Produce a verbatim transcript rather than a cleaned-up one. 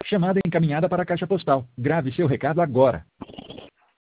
Chamada encaminhada para a caixa postal. Grave seu recado agora.